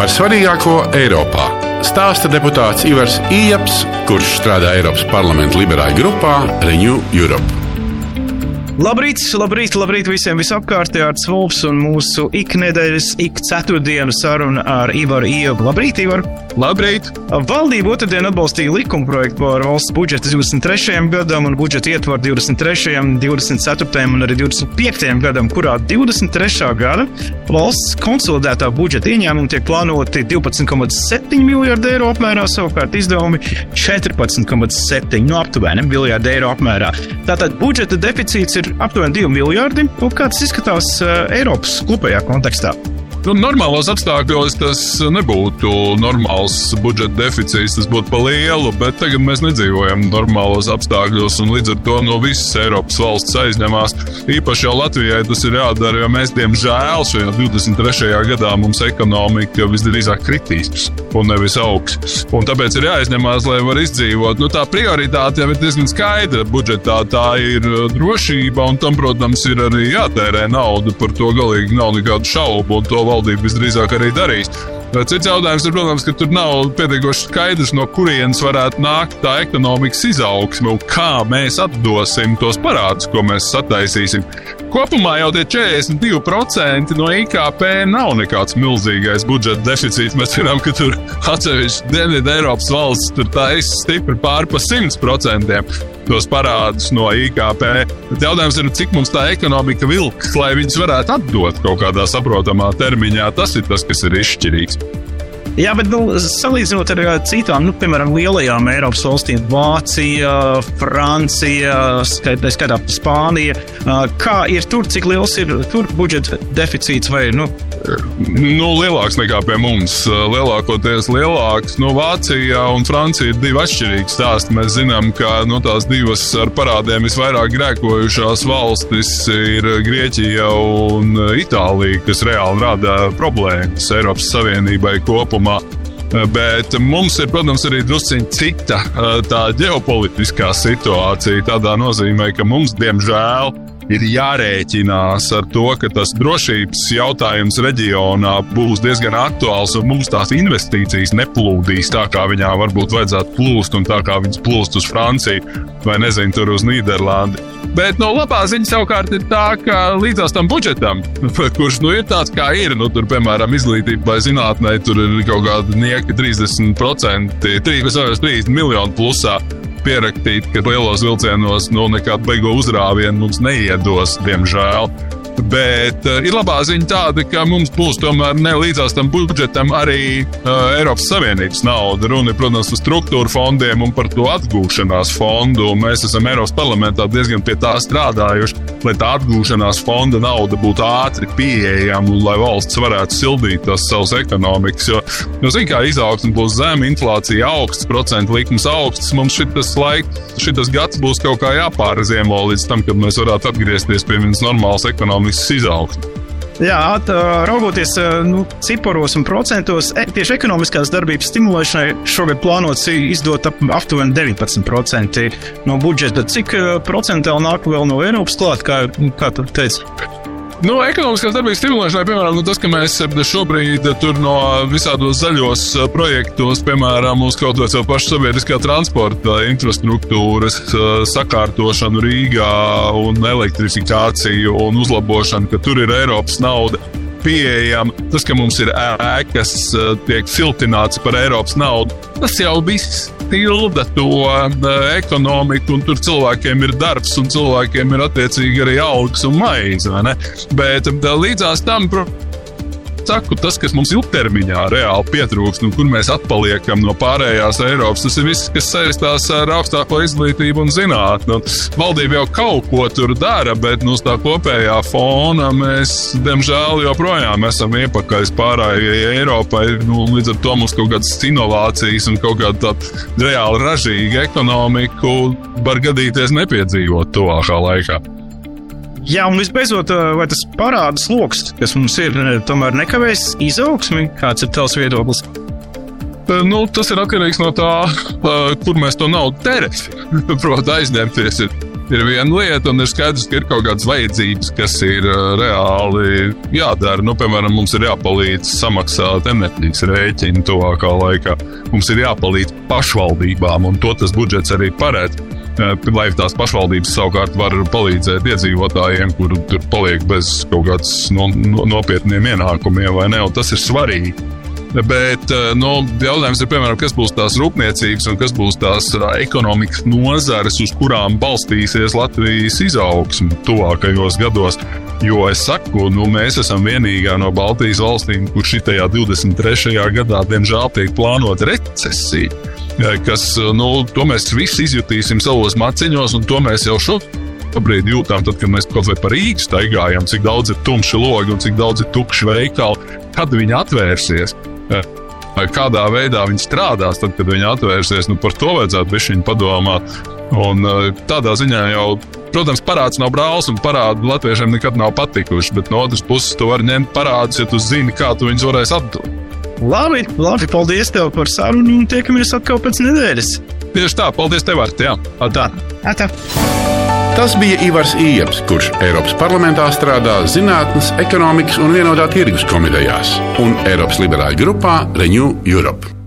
par svarīgāko Eiropā stāsta deputāts Ivars Ieps, kurš strādā Eiropas parlamenta liberāļu grupā Renew Europe. Labrīt visiem visapkārt, Ārts Vulfs un mūsu iknedēļas, ceturtdienu saruna ar Ivaru Iepu. Labrīt, Ivar! Labrīt! Valdība otrdien atbalstīja likumprojektu par valsts budžetu 23. gadam un budžeta ietvaru 23., 24. un arī 25. gadam, kurā 23. gada valsts konsolidētā budžeta ieņēmumi tiek plānoti 12,7 miljārdu eiro apmērā, savukārt izdevumi 14,7 aptuveni miljārdu eiro apmērā. Tātad budžeta deficīts ir aptuveni 2 miljārdi, un kā tas izskatās Eiropas kopējā kontekstā? Normālos apstākļos tas nebūtu normāls budžeta deficīts, tas būtu pa lielu, bet tagad mēs nedzīvojam normālos apstākļos, un līdz ar to no visas Eiropas valsts aizņemās. Īpaši jau Latvijai tas ir jādara, jo mēs, diemžēl, šajā 23. gadā mums ekonomika visdrīzāk kritīs un nevis augs. Un tāpēc ir jāizņemās, lai var izdzīvot. Tā prioritāte jau ir diezgan skaidra budžetā, tā ir drošība, un tam, protams, ir arī jātērē nauda, par to galīgi nav nekādu šaubu, un to valdība visdrīzāk arī darīs. Cits jautājums ir, protams, ka tur nav pietiekoši skaidrs, no kurienes varētu nākt tā ekonomikas izaugsme un kā mēs atdosim tos parādus, ko mēs sataisīsim. Kopumā jau tie 42% no IKP nav nekāds milzīgais budžeta deficīts. Mēs zinām, ka tur atsevišķi Dienvidu Eiropas valsts tur taisa stipri pār pa 100% tos parādus no IKP. Bet jautājums ir, cik mums tā ekonomika vilks, lai viņus varētu atdot kaut kādā saprotamā termiņā. Tas ir tas, kas ir izšķirīgs. Jā, bet salīdzinot ar citām, piemēram, lielajām Eiropas valstīm, Vācija, Francija, skaitā Spānija, kā ir tur, cik liels ir tur budžeta deficīts vai, lielāks nekā pie mums. Lielākoties lielāks. Vācija un Francija ir divi atšķirīgi stāsti. Mēs zinām, ka tās divas ar parādiem visvairāk grēkojušās valstis ir Grieķija un Itālija, kas reāli rada problēmas Eiropas Savienībai kopumā. Bet mums ir, protams, arī drusciņ cita tā ģeopolitiskā situācija, tādā nozīmē, ka mums, diemžēl, ir jārēķinās ar to, ka tas drošības jautājums reģionā būs diezgan aktuāls, un mums tās investīcijas neplūdīs tā, kā viņām varbūt vajadzētu plūst, un tā kā viņas plūst uz Franciju vai, tur uz Nīderlandi. Bet labā ziņa savukārt ir tā, ka līdzās tam budžetam, kurš ir tāds, kā ir, tur, piemēram, izglītībai, zinātnē, tur ir kaut kāda nieka 30%, 30 miljonu plusā pierakstīt, ka lielos vilcienos nekādu beigo uzrāvienu mums neiedos, diemžēl. Bet ir labā ziņa tāda, ka mums būs tomēr ne līdzās tam budžetam arī Eiropas Savienības nauda. Runa ir, protams, par struktūra fondiem un par to atgūšanās fondu. Mēs esam Eiropas parlamentā diezgan pie tā strādājuši, lai tā atgūšanās fonda nauda būtu ātri pieejama un lai valsts varētu sildīt tās savas ekonomikas. Jo kā izaugsme būs zema, inflācija augsts, procentu likmes augsts, mums šitas gads būs kaut kā jāpārziemo līdz tam, kad mēs varētu atgriezties pie vienas normālas ekonomikas izaugsme. Jā, raugoties ciparos un procentos, tieši ekonomiskās darbības stimulēšanai šogad plānots izdot aptuveni 19% no budžeta. Cik procentāli nāk vēl no Eiropas klāt, kā tu teici? Ekonomiskās darbības stimulēšanai, piemēram, tas, ka mēs šobrīd tur no visādos zaļos projektos, piemēram, uz kaut vai savu pašu sabiedriskā transporta infrastruktūras sakārtošanu Rīgā un elektrifikāciju un uzlabošanu, ka tur ir Eiropas nauda pieejama. Tas, ka mums ir ēkas, tiek siltināts par Eiropas naudu, tas jau viss tilda to ekonomiku, un tur cilvēkiem ir darbs, un cilvēkiem ir attiecīgi arī algas un maize, vai ne? Bet līdzās tam, saku, tas, kas mums ilgtermiņā reāli pietrūkst, kur mēs atpaliekam no pārējās Eiropas, tas ir viss, kas saistās ar augstāko izglītību un zinātni. Valdība jau kaut ko tur dara, bet uz tā kopējā fona mēs, diemžēl, joprojām esam iepakaļ pārējai Eiropai. Līdz ar to mums kaut kādas inovācijas un kaut kāda tāda reāli ražīga ekonomiku var gadīties nepiedzīvot tuvākā laikā. Jā, un visbeidzot, vai tas parāda sloks, kas mums ir, tomēr nekavēs izaugsmi? Kāds ir tavs viedoklis? Tas ir atkarīgs no tā, kur mēs to naudu tērēsim. Protams, aizņemties ir ir viena lieta, un ir skaidrs, ka ir kaut kādas vajadzības, kas ir reāli jādara. Piemēram, mums ir jāpalīdz samaksāt enerģijas rēķinu tuvākā laikā. Mums ir jāpalīdz pašvaldībām, un to tas budžets arī paredz. Lai tās pašvaldības savukārt var palīdzēt iedzīvotājiem, kuri tur paliek bez kaut kāds nopietniem ienākumiem, vai ne, un tas ir svarīgi. Bet jautājums ir, piemēram, kas būs tās rūpniecības un kas būs tās ekonomikas nozares, uz kurām balstīsies Latvijas izaugsme tuvākajos gados. Jo es saku, mēs esam vienīgā no Baltijas valstīm, kur šitajā 23. gadā, diemžēl, tiek plānota recesija. Kas, to mēs visi izjutīsim savos maciņos, un to mēs jau šobrīd jūtām, tad, kad mēs kaut vai par Rīgu staigājam, cik daudz ir tumši logi un cik daudz ir tukši veikali, kad viņi atvērsies. Kādā veidā viņi strādās, tad, kad viņi atvērsies, par to vajadzētu bišķiņ padomāt. Un tādā ziņā jau, protams, parāds nav brālis un parādi latviešiem nekad nav patikuši, bet no otras puses tu vari ņemt parādus, ja tu zini, kā tu viņus varēsi atdot. Labi, paldies tev par sarunu un tiekamies atkal pēc nedēļas. Tieši tā, paldies tev, Art, jā. Atā. Tas bija Ivars Ieps, kurš Eiropas parlamentā strādā Zinātnes, ekonomikas un vienotā tirgus komitejās un Eiropas liberāļu grupā Renew Europe.